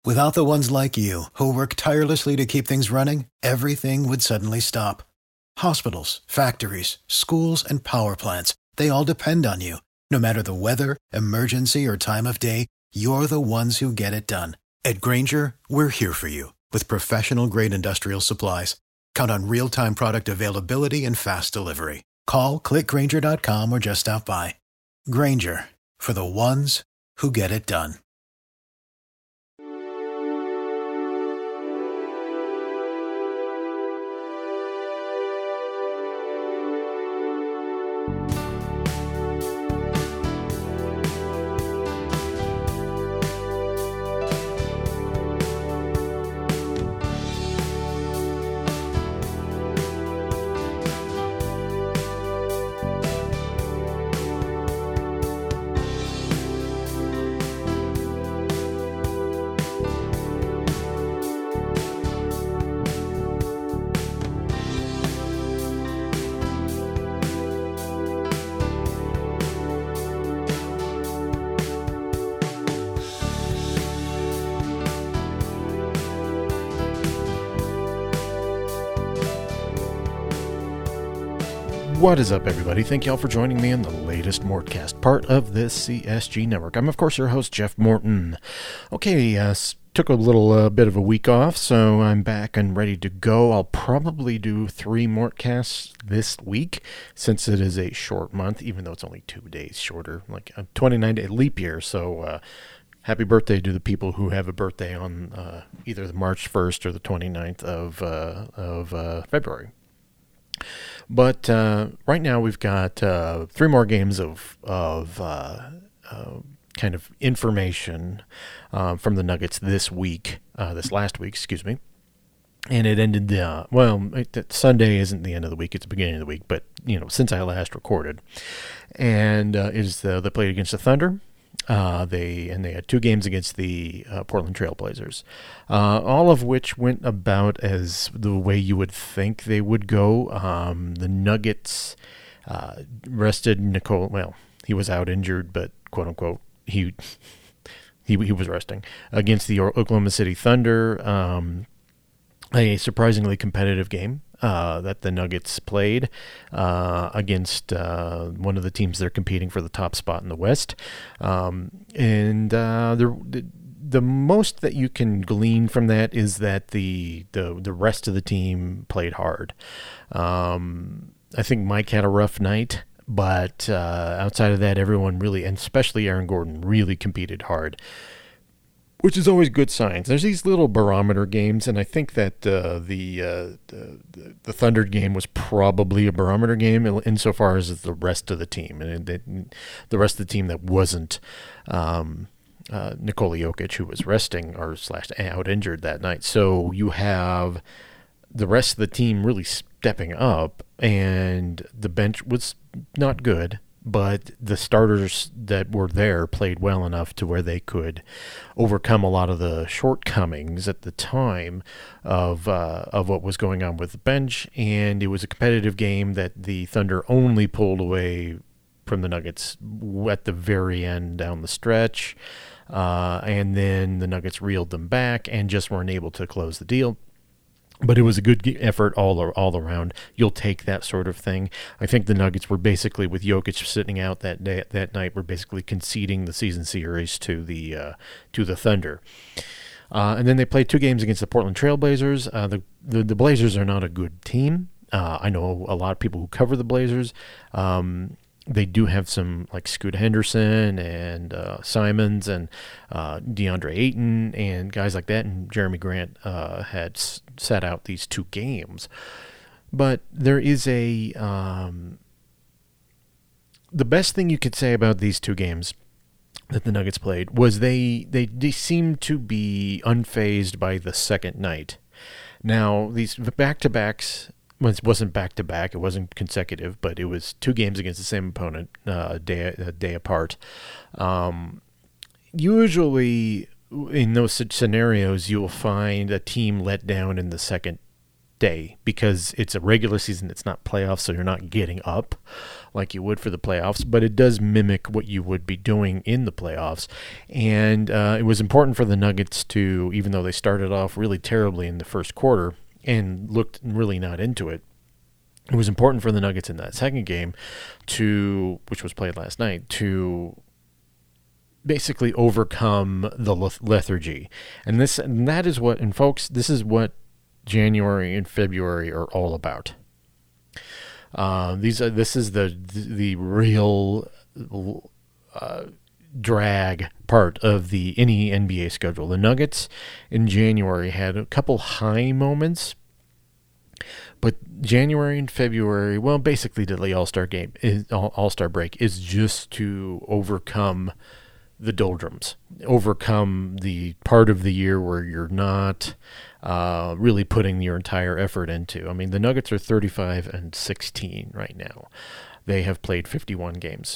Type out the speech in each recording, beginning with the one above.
Without the ones like you, who work tirelessly to keep things running, everything would suddenly stop. Hospitals, factories, schools, and power plants, they all depend on you. No matter the weather, emergency, or time of day, you're the ones who get it done. At Grainger, we're here for you with professional-grade industrial supplies. Count on real-time product availability and fast delivery. Call, click Grainger.com, or just stop by. Grainger, for the ones who get it done. What is up, everybody? Thank y'all for joining me on the latest Mortcast, part of this CSG network. I'm, of course, your host, Jeff Morton. Okay, took a little bit of a week off, so I'm back and ready to go. I'll probably do 3 Mortcasts this week, since it is a short month, even though it's only 2 days shorter, like 29-day leap year, so happy birthday to the people who have a birthday on either the March 1st or the 29th of February. But right now we've got 3 more games of kind of information from the Nuggets this last week, excuse me. And it ended, Sunday isn't the end of the week, it's the beginning of the week, but, since I last recorded. And they played against the Thunder. They had 2 games against the Portland Trailblazers, all of which went about as the way you would think they would go. The Nuggets rested Nicole. Well, he was out injured, but quote unquote he was resting against the Oklahoma City Thunder. A surprisingly competitive game that the Nuggets played against one of the teams that are competing for the top spot in the West. The most that you can glean from that is that the rest of the team played hard. I think Mike had a rough night, but outside of that, everyone really, and especially Aaron Gordon, really competed hard, which is always good signs. There's these little barometer games, and I think that the Thunder game was probably a barometer game insofar as the rest of the team, and the rest of the team that wasn't Nikola Jokic, who was resting or / out injured that night. So you have the rest of the team really stepping up, and the bench was not good. But the starters that were there played well enough to where they could overcome a lot of the shortcomings at the time of what was going on with the bench. And it was a competitive game that the Thunder only pulled away from the Nuggets at the very end down the stretch. And then the Nuggets reeled them back and just weren't able to close the deal. But it was a good effort all around. You'll take that sort of thing. I think the Nuggets were basically, with Jokic sitting out that night, were basically conceding the season series to the Thunder. And then they played 2 games against the Portland Trailblazers. The Blazers are not a good team. I know a lot of people who cover the Blazers. They do have some, like Scoot Henderson and Simons and DeAndre Ayton and guys like that, and Jeremy Grant had sat out these 2 games. But there is the best thing you could say about these 2 games that the Nuggets played was they seemed to be unfazed by the second night. Now, these back-to-backs, it wasn't back-to-back, it wasn't consecutive, but it was 2 games against the same opponent, a day apart. Usually, in those scenarios, you'll find a team let down in the second stay because it's a regular season. It's not playoffs, so you're not getting up like you would for the playoffs, but it does mimic what you would be doing in the playoffs. And it was important for the Nuggets to, even though they started off really terribly in the first quarter and looked really not into it, it was important for the Nuggets in that second game, which was played last night, to basically overcome the lethargy. And that is what, and folks, this is what January and February are all about. This is the real drag part of any NBA schedule. The Nuggets in January had a couple high moments, but January and February, well, basically the All-Star break is just to overcome the doldrums, overcome the part of the year where you're not really putting your entire effort into. I mean, the Nuggets are 35-16 right now. They have played 51 games.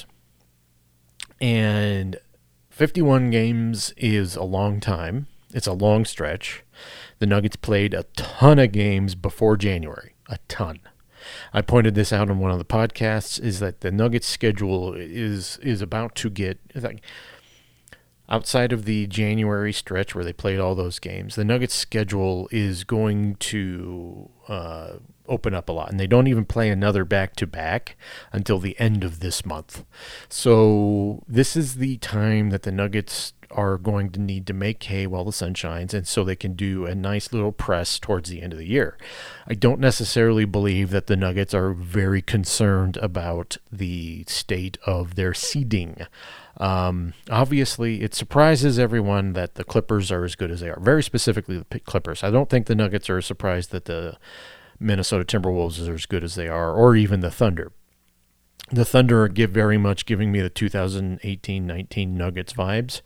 And 51 games is a long time. It's a long stretch. The Nuggets played a ton of games before January. A ton. I pointed this out on one of the podcasts, is that the Nuggets schedule is about to get, like, outside of the January stretch where they played all those games, the Nuggets schedule is going to open up a lot. And they don't even play another back-to-back until the end of this month. So this is the time that the Nuggets are going to need to make hay while the sun shines, and so they can do a nice little press towards the end of the year. I don't necessarily believe that the Nuggets are very concerned about the state of their seeding. Obviously, it surprises everyone that the Clippers are as good as they are, very specifically the Clippers. I don't think the Nuggets are surprised that the Minnesota Timberwolves are as good as they are, or even the Thunder. The Thunder are very much giving me the 2018-19 Nuggets vibes,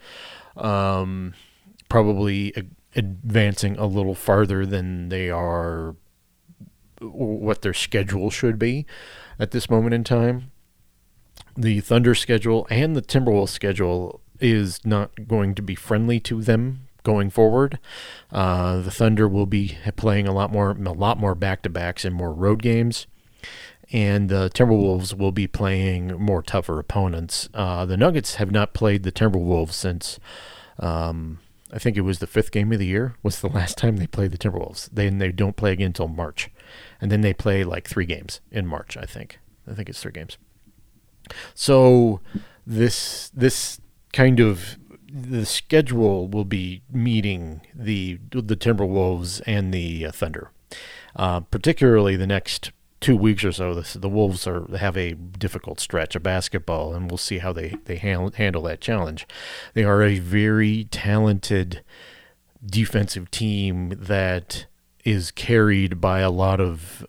probably advancing a little farther than they are, what their schedule should be at this moment in time. The Thunder schedule and the Timberwolves schedule is not going to be friendly to them going forward. The Thunder will be playing a lot more back-to-backs and more road games. And the Timberwolves will be playing more tougher opponents. The Nuggets have not played the Timberwolves since, I think it was the 5th game of the year was the last time they played the Timberwolves. They don't play again until March. And then they play like 3 games in March, I think. I think it's 3 games. So this kind of, the schedule will be meeting the Timberwolves and the Thunder. Particularly the next 2 weeks or so, the Wolves have a difficult stretch of basketball, and we'll see how they handle that challenge. They are a very talented defensive team that is carried by a lot of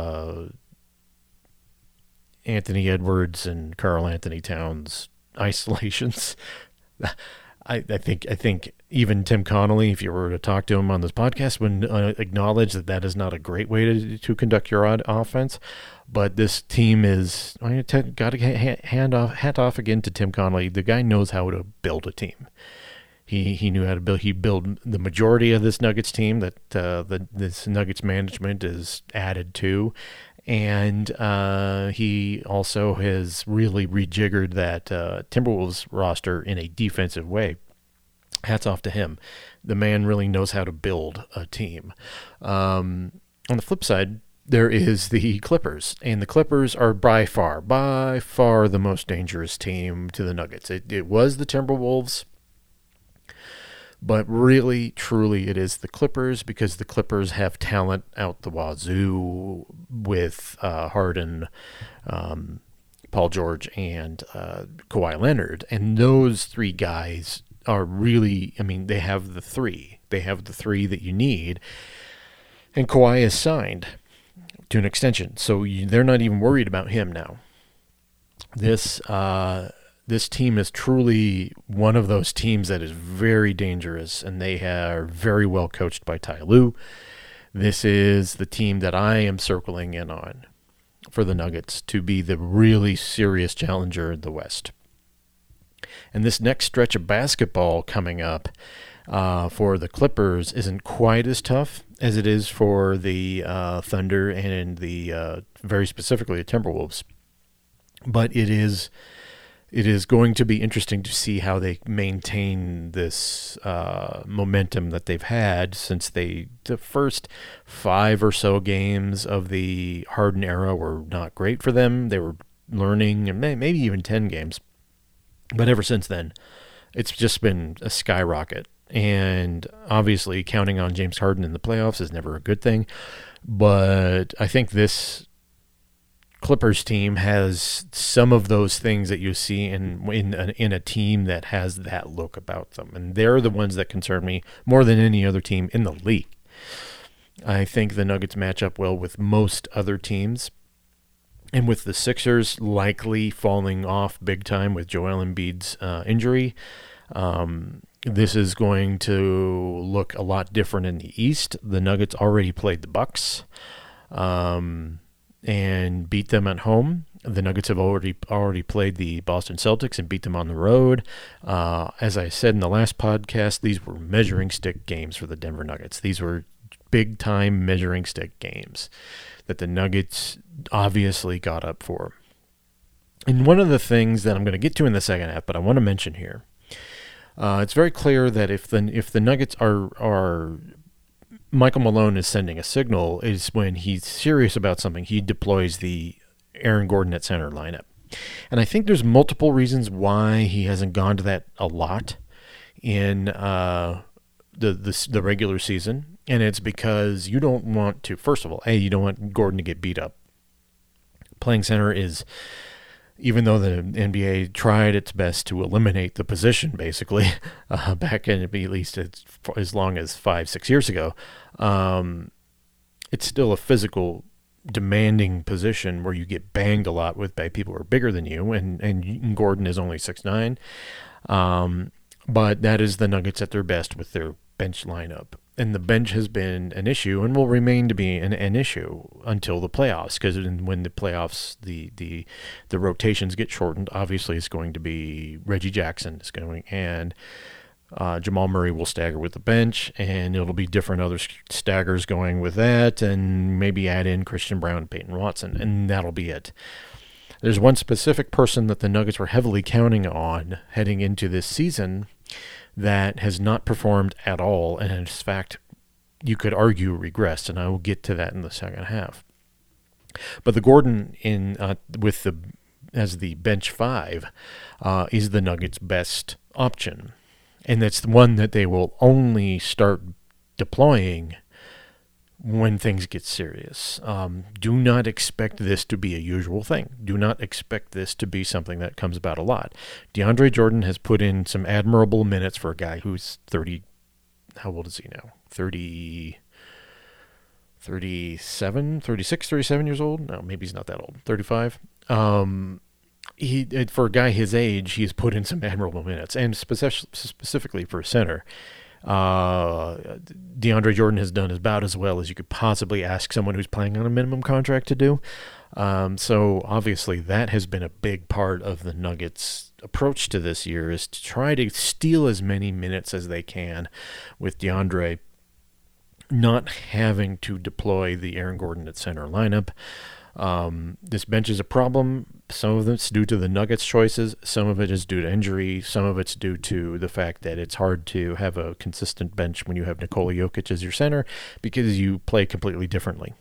Anthony Edwards and Karl Anthony Towns isolations. I think even Tim Connolly, if you were to talk to him on this podcast, would acknowledge that is not a great way to conduct your offense. But this team is, got to hat off again to Tim Connolly. The guy knows how to build a team. He knew how to build. He built the majority of this Nuggets team that this Nuggets management is added to. And he also has really rejiggered that Timberwolves roster in a defensive way. Hats off to him. The man really knows how to build a team. On the flip side, there is the Clippers. And the Clippers are by far the most dangerous team to the Nuggets. It was the Timberwolves. But really, truly, it is the Clippers, because the Clippers have talent out the wazoo with Harden, Paul George, and Kawhi Leonard. And those 3 guys are really, they have the 3. They have the 3 that you need. And Kawhi is signed to an extension, so they're not even worried about him now. This team is truly one of those teams that is very dangerous, and they are very well coached by Ty Lue. This is the team that I am circling in on for the Nuggets to be the really serious challenger in the West. And this next stretch of basketball coming up, for the Clippers isn't quite as tough as it is for the Thunder and the very specifically the Timberwolves. But it is going to be interesting to see how they maintain this momentum that they've had since the first 5 or so games of the Harden era were not great for them. They were learning, and maybe even 10 games. But ever since then, it's just been a skyrocket. And obviously, counting on James Harden in the playoffs is never a good thing. But I think this Clippers team has some of those things that you see in a team that has that look about them. And they're the ones that concern me more than any other team in the league. I think the Nuggets match up well with most other teams. And with the Sixers likely falling off big time with Joel Embiid's injury, this is going to look a lot different in the East. The Nuggets already played the Bucks and beat them at home. The Nuggets have already played the Boston Celtics and beat them on the road. As I said in the last podcast, these were measuring stick games for the Denver Nuggets. These were big-time measuring stick games that the Nuggets obviously got up for. And one of the things that I'm going to get to in the second half, but I want to mention here, it's very clear that if the Nuggets are Michael Malone is sending a signal is when he's serious about something, he deploys the Aaron Gordon at center lineup. And I think there's multiple reasons why he hasn't gone to that a lot in the regular season. And it's because you don't want to, first of all, you don't want Gordon to get beat up. Playing center is, even though the NBA tried its best to eliminate the position, basically, back in at least as long as 5-6 years ago, it's still a physical, demanding position where you get banged a lot by people who are bigger than you, and Gordon is only 6'9". But that is the Nuggets at their best with their bench lineup. And the bench has been an issue and will remain to be an issue until the playoffs, because when the playoffs, the rotations get shortened, obviously it's going to be Reggie Jackson is going, and Jamal Murray will stagger with the bench, and it'll be different other staggers going with that, and maybe add in Christian Brown and Peyton Watson, and that'll be it. There's one specific person that the Nuggets were heavily counting on heading into this season that has not performed at all, and in fact, you could argue regressed, and I will get to that in the second half. But the Gordon as the bench 5 is the Nuggets' best option, and that's the one that they will only start deploying when things get serious. Do not expect this to be a usual thing. Do not expect this to be something that comes about a lot. DeAndre Jordan has put in some admirable minutes for a guy who's 30. How old is he now? 37 years old? No, maybe he's not that old. 35. For a guy his age, he's put in some admirable minutes, and specifically for a center. DeAndre Jordan has done about as well as you could possibly ask someone who's playing on a minimum contract to do. So obviously that has been a big part of the Nuggets' approach to this year, is to try to steal as many minutes as they can with DeAndre not having to deploy the Aaron Gordon at center lineup. This bench is a problem. Some of it's due to the Nuggets' choices. Some of it is due to injury. Some of it's due to the fact that it's hard to have a consistent bench when you have Nikola Jokic as your center, because you play completely differently.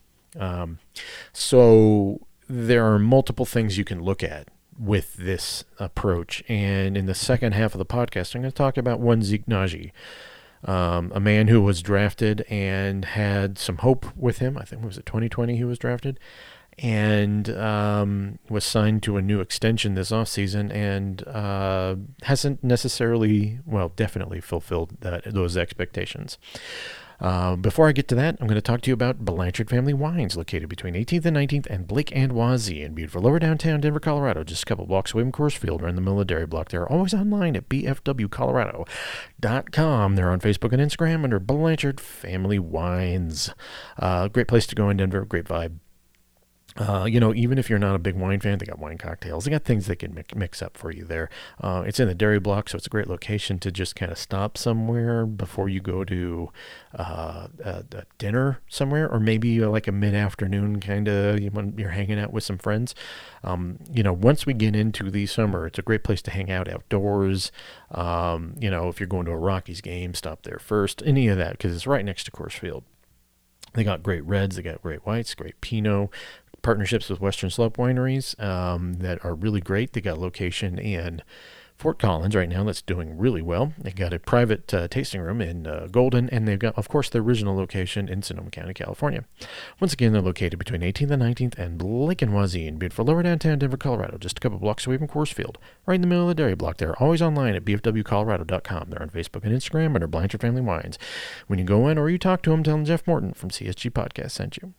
So there are multiple things you can look at with this approach. And in the second half of the podcast, I'm going to talk about one Zeke Naji, a man who was drafted and had some hope with him. I think, was it 2020 he was drafted? And was signed to a new extension this offseason, and hasn't necessarily, definitely fulfilled those expectations. Before I get to that, I'm going to talk to you about Blanchard Family Wines, located between 18th and 19th and Blake and Wazee in beautiful lower downtown Denver, Colorado, just a couple blocks away from Coors Field, right in the middle of the dairy block. They're always online at bfwcolorado.com. They're on Facebook and Instagram under Blanchard Family Wines. Great place to go in Denver, great vibe. Even if you're not a big wine fan, they got wine cocktails. They got things they can mix up for you there. It's in the dairy block, so it's a great location to just kind of stop somewhere before you go to a dinner somewhere, or maybe like a mid-afternoon kind of when you're hanging out with some friends. Once we get into the summer, it's a great place to hang out outdoors. If you're going to a Rockies game, stop there first. Any of that, because it's right next to Coors Field. They got great reds, they got great whites, great Pinot. Partnerships with Western Slope wineries that are really great. They got a location in Fort Collins right now that's doing really well. They got a private tasting room in Golden, and they've got, of course, their original location in Sonoma County, California. Once again, they're located between 18th and 19th and Lake and Wazee, beautiful lower downtown Denver, Colorado, just a couple blocks away from Coors Field, right in the middle of the dairy block. They're always online at bfwcolorado.com. They're on Facebook and Instagram under Blanchard Family Wines. When you go in or you talk to them, tell them Jeff Morton from CSG Podcast sent you.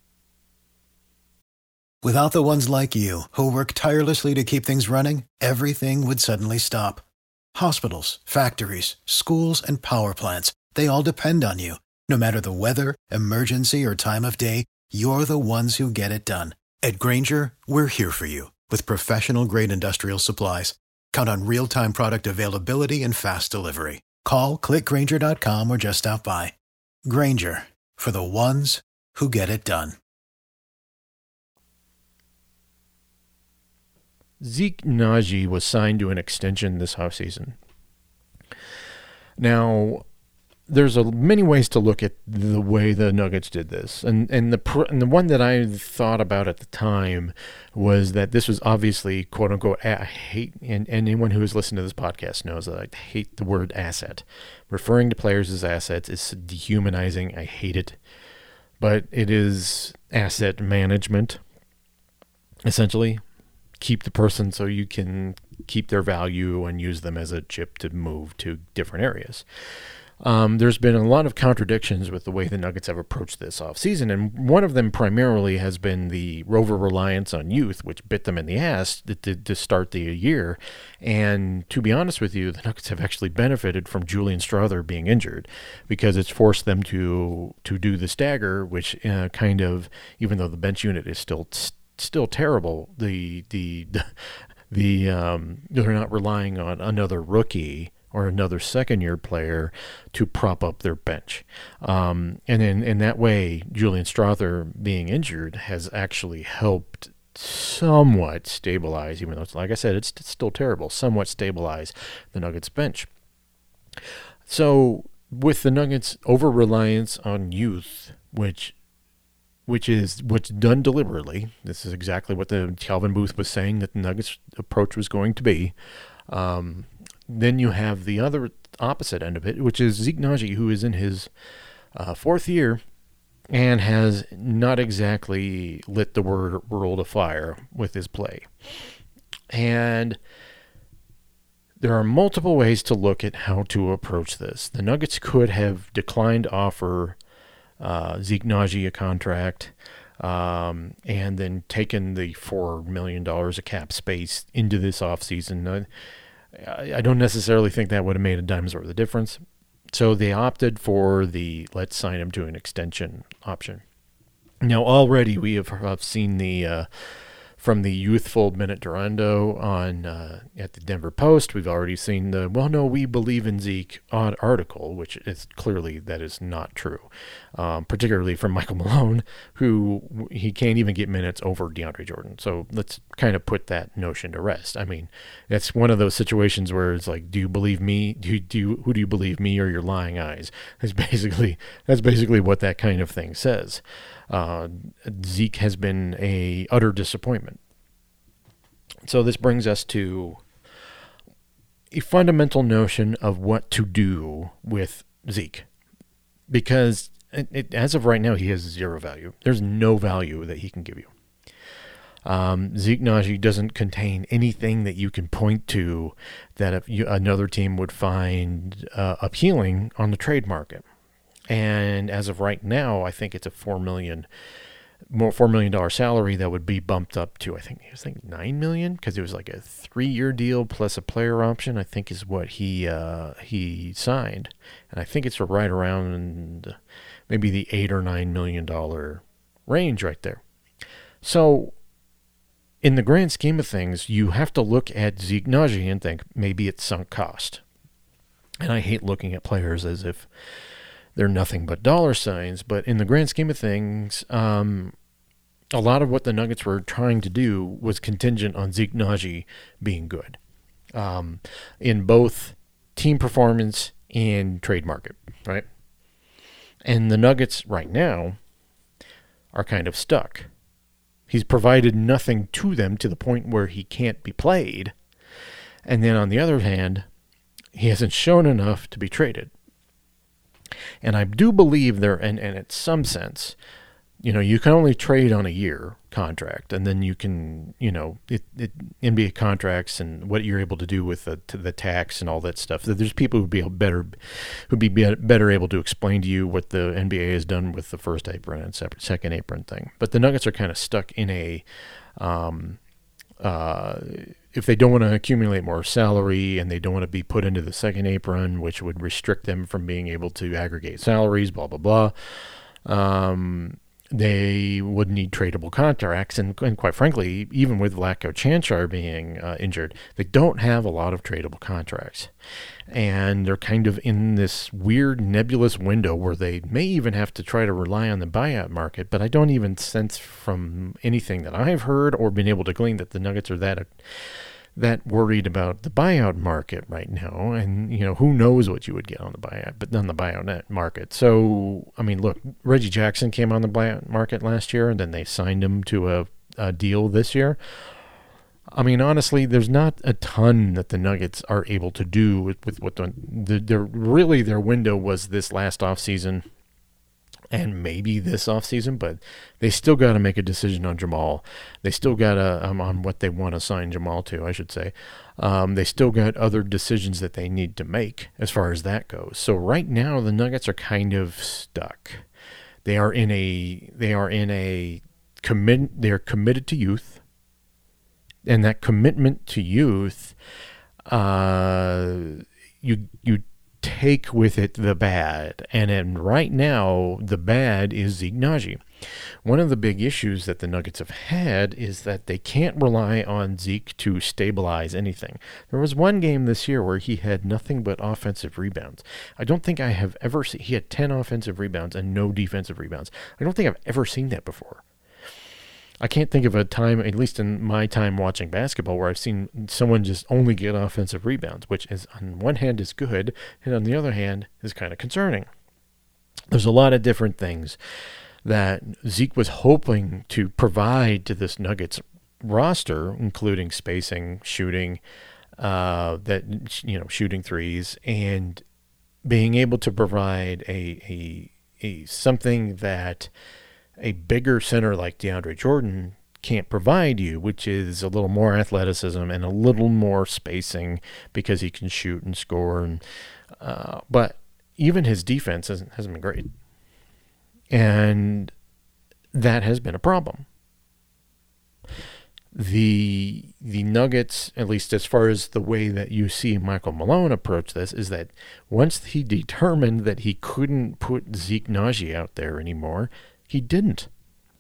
Without the ones like you, who work tirelessly to keep things running, everything would suddenly stop. Hospitals, factories, schools, and power plants, they all depend on you. No matter the weather, emergency, or time of day, you're the ones who get it done. At Grainger, we're here for you with professional-grade industrial supplies. Count on real-time product availability and fast delivery. Call, click Grainger.com, or just stop by. Grainger, for the ones who get it done. Zeke Nnaji was signed to an extension this offseason. Now, there's many ways to look at the way the Nuggets did this, and the one that I thought about at the time was that this was obviously quote unquote I hate, and anyone who has listened to this podcast knows that I hate the word asset. Referring to players as assets is dehumanizing. I hate it, but it is asset management essentially. Keep the person so you can keep their value and use them as a chip to move to different areas. There's been a lot of contradictions with the way the Nuggets have approached this offseason, and one of them primarily has been the rover reliance on youth, which bit them in the ass to start the year. And to be honest with you, the Nuggets have actually benefited from Julian Strawther being injured, because it's forced them to do the stagger, which kind of, even though the bench unit is still terrible, they're not relying on another rookie or another second-year player to prop up their bench. And in that way, Julian Strawther being injured has actually helped somewhat stabilize, even though, like I said, it's still terrible, somewhat stabilize the Nuggets bench. So with the Nuggets' over-reliance on youth, which is what's done deliberately. This is exactly what the Calvin Booth was saying that the Nuggets' approach was going to be. Then you have the other opposite end of it, which is Zeke Nnaji, who is in his fourth year and has not exactly lit the world afire with his play. And there are multiple ways to look at how to approach this. The Nuggets could have declined to offer Zeke Nnaji a contract, and then taken the $4 million of cap space into this offseason. I don't necessarily think that would have made a dime's worth of difference. So they opted for the let's sign him to an extension option. Now, already we have seen the from the youthful Bennett Durando on at the Denver Post. We've already seen the we believe in Zeke article, which is clearly that is not true, particularly from Michael Malone, who he can't even get minutes over DeAndre Jordan. So let's kind of put that notion to rest. I mean, it's one of those situations where it's like, do you believe me? Who do you believe, me or your lying eyes? That's basically what that kind of thing says. Zeke has been a utter disappointment. So this brings us to a fundamental notion of what to do with Zeke, because as of right now, he has zero value. There's no value that he can give you. Zeke Nnaji doesn't contain anything that you can point to that another team would find appealing on the trade market. And as of right now, I think it's a $4 million salary that would be bumped up to, I think $9 million, because it was like a 3-year deal plus a player option, I think is what he signed. And I think it's right around maybe the $8 or $9 million range right there. So, in the grand scheme of things, you have to look at Zeke Nnaji and think maybe it's sunk cost. And I hate looking at players as if they're nothing but dollar signs, but in the grand scheme of things, a lot of what the Nuggets were trying to do was contingent on Zeke Nnaji being good in both team performance and trade market, right? And the Nuggets right now are kind of stuck. He's provided nothing to them to the point where he can't be played. And then on the other hand, he hasn't shown enough to be traded. And I do believe there, and in some sense, you can only trade on a year contract, and then you can, NBA contracts and what you're able to do with the tax and all that stuff. There's people who'd be better able to explain to you what the NBA has done with the first apron and second apron thing. But the Nuggets are kind of stuck in a, if they don't want to accumulate more salary and they don't want to be put into the second apron, which would restrict them from being able to aggregate salaries, blah, blah, blah. They would need tradable contracts, and quite frankly, even with Vlatko Cancar being injured, they don't have a lot of tradable contracts. And they're kind of in this weird nebulous window where they may even have to try to rely on the buyout market, but I don't even sense from anything that I've heard or been able to glean that the Nuggets are that worried about the buyout market right now. And, who knows what you would get on the buyout market. So, I mean, look, Reggie Jackson came on the buyout market last year, and then they signed him to a deal this year. I mean, honestly, there's not a ton that the Nuggets are able to do with what their window was this last offseason and maybe this offseason, but they still got to make a decision on Jamal. They still got to, on what they want to sign Jamal to, I should say. They still got other decisions that they need to make as far as that goes. So right now, the Nuggets are kind of stuck. They're committed to youth, and that commitment to youth, you take with it the bad. And then right now, the bad is Zeke Nnaji. One of the big issues that the Nuggets have had is that they can't rely on Zeke to stabilize anything. There was one game this year where he had nothing but offensive rebounds. I don't think I have ever seen, he had 10 offensive rebounds and no defensive rebounds. I don't think I've ever seen that before. I can't think of a time, at least in my time watching basketball, where I've seen someone just only get offensive rebounds, which is on one hand is good, and on the other hand is kind of concerning. There's a lot of different things that Zeke was hoping to provide to this Nuggets roster, including spacing, shooting, shooting threes, and being able to provide a something that a bigger center like DeAndre Jordan can't provide you, which is a little more athleticism and a little more spacing because he can shoot and score. And but even his defense hasn't been great. And that has been a problem. The Nuggets, at least as far as the way that you see Michael Malone approach this, is that once he determined that he couldn't put Zeke Nnaji out there anymore, he didn't.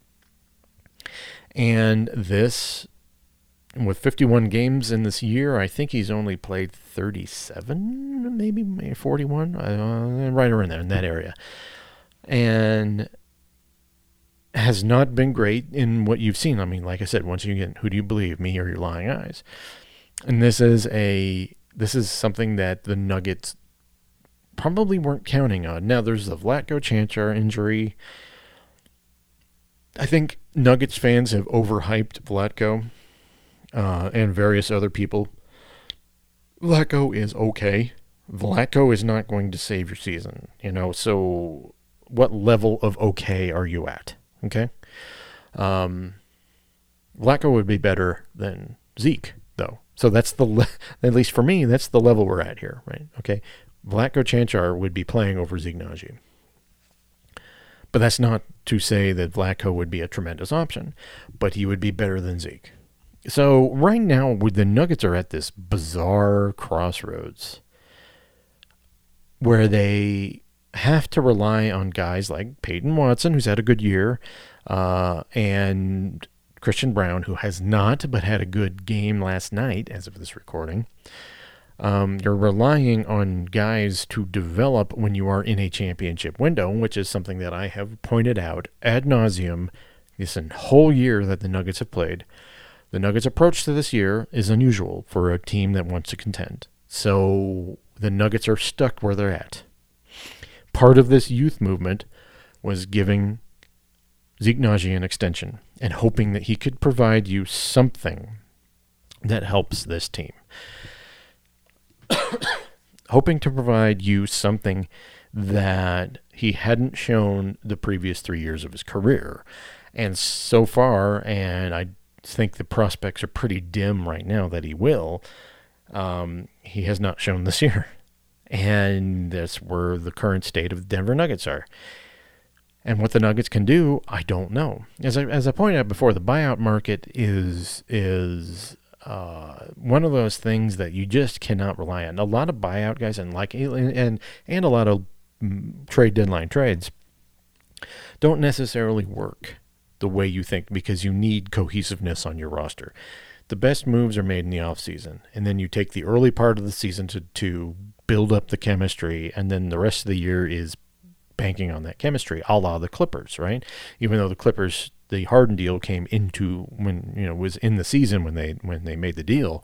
And this, with 51 games in this year, I think he's only played 37, maybe 41, right around there in that area. And has not been great in what you've seen. I mean, like I said, once you get, who do you believe, me or your lying eyes? And this is something that the Nuggets probably weren't counting on. Now, there's the Vlatko Cancar injury. I think Nuggets fans have overhyped Vlatko and various other people. Vlatko is okay. Vlatko is not going to save your season, so what level of okay are you at? Okay. Vlatko would be better than Zeke, though. So that's at least for me, that's the level we're at here, right? Okay. Vlatko Cancar would be playing over Zeke Nnaji. But that's not to say that Vlatko would be a tremendous option, but he would be better than Zeke. So right now, the Nuggets are at this bizarre crossroads where they have to rely on guys like Peyton Watson, who's had a good year, and Christian Braun, who has not, but had a good game last night as of this recording. You're relying on guys to develop when you are in a championship window, which is something that I have pointed out ad nauseum this whole year that the Nuggets have played. The Nuggets' approach to this year is unusual for a team that wants to contend. So the Nuggets are stuck where they're at. Part of this youth movement was giving Zeke Nnaji an extension and hoping that he could provide you something that helps this team. Hoping to provide you something that he hadn't shown the previous 3 years of his career. And so far, and I think the prospects are pretty dim right now that he will, he has not shown this year. And that's where the current state of the Denver Nuggets are. And what the Nuggets can do, I don't know. As I pointed out before, the buyout market is one of those things that you just cannot rely on. A lot of buyout guys and a lot of trade deadline trades don't necessarily work the way you think because you need cohesiveness on your roster. The best moves are made in the offseason, and then you take the early part of the season to build up the chemistry, and then the rest of the year is banking on that chemistry, a la the Clippers, right? Even though the Clippers, the Harden deal came into was in the season when they made the deal.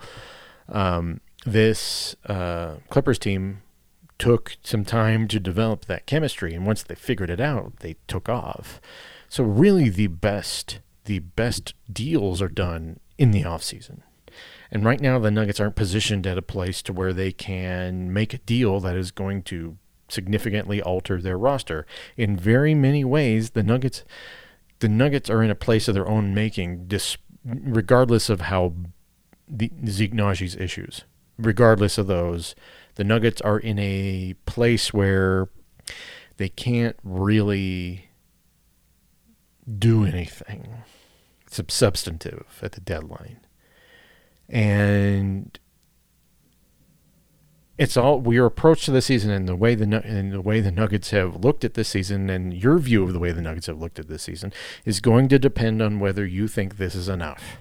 This Clippers team took some time to develop that chemistry, and once they figured it out, they took off. So really, the best deals are done in the offseason. And right now, the Nuggets aren't positioned at a place to where they can make a deal that is going to significantly alter their roster. In very many ways, the Nuggets are in a place of their own making, regardless of how the Zeke Nnaji's issues. Regardless of those, the Nuggets are in a place where they can't really do anything substantive at the deadline. And it's all your approach to the season and the way the Nuggets have looked at this season, and your view of the way the Nuggets have looked at this season is going to depend on whether you think this is enough.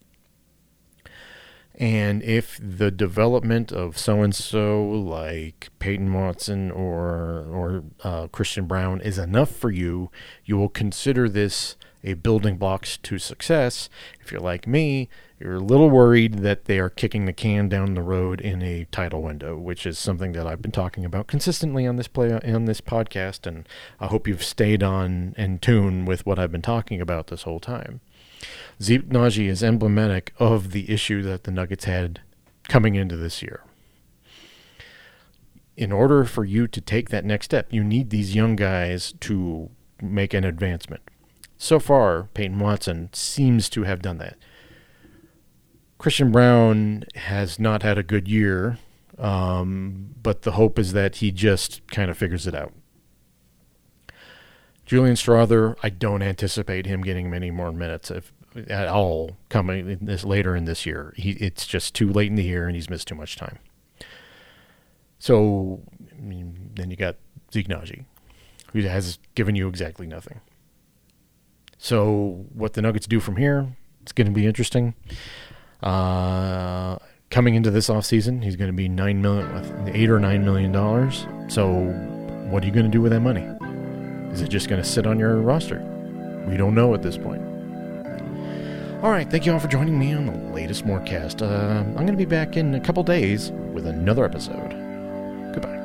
And if the development of so-and-so like Peyton Watson or Christian Braun is enough for you, you will consider this a building blocks to success. If you're like me, you're a little worried that they are kicking the can down the road in a title window, which is something that I've been talking about consistently on this podcast, and I hope you've stayed on in tune with what I've been talking about this whole time. Zeke Nnaji is emblematic of the issue that the Nuggets had coming into this year. In order for you to take that next step, you need these young guys to make an advancement. So far, Peyton Watson seems to have done that. Christian Braun has not had a good year, but the hope is that he just kind of figures it out. Julian Strawther, I don't anticipate him getting many more minutes at all coming later in this year. It's just too late in the year, and he's missed too much time. So then you got Zeke Nnaji, who has given you exactly nothing. So what the Nuggets do from here, it's going to be interesting. Coming into this offseason, he's going to be $8 or $9 million. So what are you going to do with that money? Is it just going to sit on your roster? We don't know at this point. All right, thank you all for joining me on the latest Morecast. I'm going to be back in a couple days with another episode. Goodbye.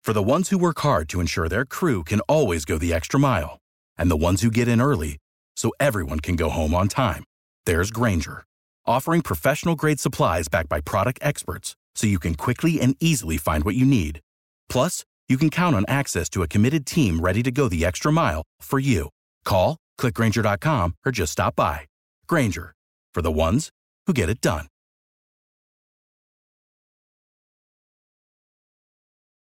For the ones who work hard to ensure their crew can always go the extra mile, and the ones who get in early so everyone can go home on time, there's Grainger, offering professional-grade supplies backed by product experts so you can quickly and easily find what you need. Plus, you can count on access to a committed team ready to go the extra mile for you. Call, click Grainger.com, or just stop by. Grainger, for the ones who get it done.